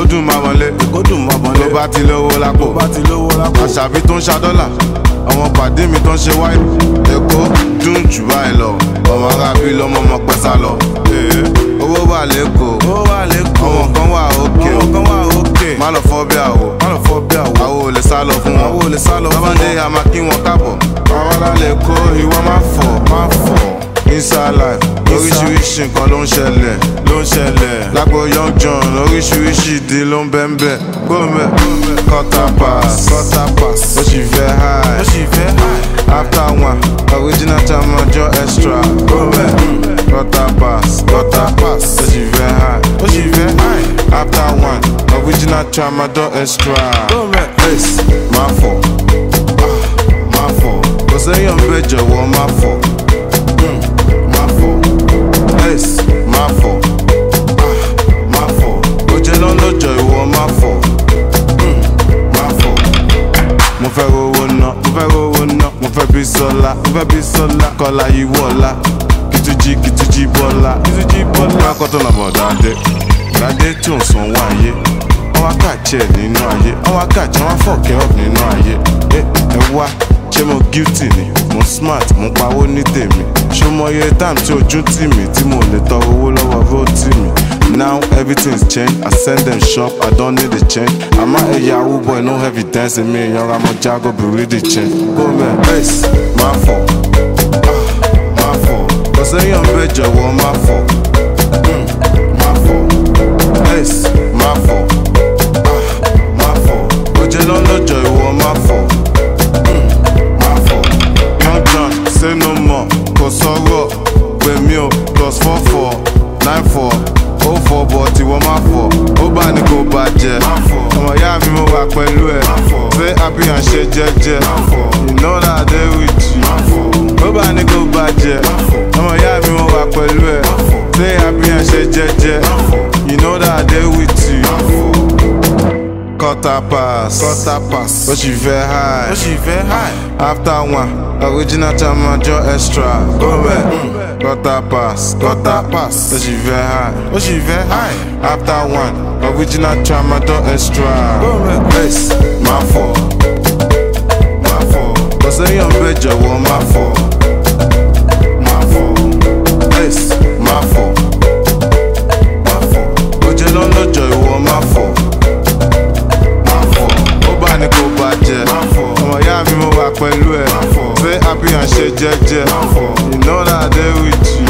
dùn máa wọlé, Èkó dùn mọ́ bọ́lé. tó bá ti lówó lápò. Àṣàbí tó ń ṣadọ́là, àwọn pàdé mi tó ń ṣe wáyé. Èkó dùn jù báyìí lọ, ọmọ arábí lọmọ ọmọ pẹ́ sá lọ. Owó wà lẹ́kọ̀ọ́, àwọn kan wà òkè. Má lọ fọ́ bí àwò, àwò ò lè sá lọ fún wọn. Tábàdé a máa kí wọn káàbọ̀. Àwọn alálẹ̀ kó ìwọ má fọ̀. Inside life, oríṣiríṣi nǹkan ló ń ṣẹlẹ̀. Lágbo Young John, oríṣiríṣi ìdí ló ń bẹ́ńbẹ́. Gbọ́mẹ̀, quarter pass, ó sì fẹ́ high. After one, original Tramadol extra. Gbọ́mẹ̀, quarter pass, ó sì fẹ́ high. After one, original Tramadol extra. Ace, má fọ̀. Kò sẹ́yìn ọ̀bẹ jọ̀wọ́ má fọ̀. Ace, má fọ̀. Ojé ló ń lọ́jọ́ ìwọ má fọ̀. Mo fẹ́ rówó ná, mo fẹ́ bí sọ́lá. Kọ́lá yìí wọ̀lá, kìtújí bọ́lá. Lákọ̀tún làbọ̀ dáadé tí ò ń san wáyé. Wọ́n wá kàjẹ́ nínú ayé, wọ́n wá fọ̀kẹ́ up nínú ayé. Ẹ wá, ṣé mo guilty ni? Mo smart, mo pawó ní tèmi. Ṣó mọ iye time tí ojú tì mí, tí mo lè tọrọ owó lọ́wọ́ road tì mí. Now everything's changed, I send them shop, I don't need a change. I'm not a Yahoo boy, no evidence in me. Young, I'm a Jago, be really change. Go man, Ace, má fọ̀. Kò sẹ́yìn ọ̀bẹ jọ̀wọ́ má fọ̀. Ace, má fọ̀. Ojé ló ń lọ́jọ́ ìwọ má fọ̀. Young John, say no more, kò sọ̀rọ̀ pè mí o, +44 94 04 but ìwọ má fọ̀. Ó bá ní kò bàjẹ́, ọmọ ìyá mi mo wà pẹ̀lú ẹ̀. Say happy and ṣe jẹ́jẹ́, you know that I dey with you. Ó bá ní kò bàjẹ́, ọmọ ìyá mi mo wà pẹ̀lú ẹ̀. Say happy and ṣe jẹ́jẹ́, you know that I dey with you. Quarter pass, ó sì fẹ́ high. After one, original Tramadol extra. Quarter pass, ó sì fẹ́ high. After one, original Tramadol extra. Ace, má fọ̀. Kò sẹ́yìn ọ̀bẹ jọ̀wọ́ má fọ̀. Ace, má fọ̀. Ojé ló ń lọ́jọ́ ìwọ má fọ̀. Ní kò bàjẹ́, ọmọ ìyá mi mo wà pẹ̀lú ẹ̀. Say happy and ṣe jẹ́jẹ́, you know that I dey with you.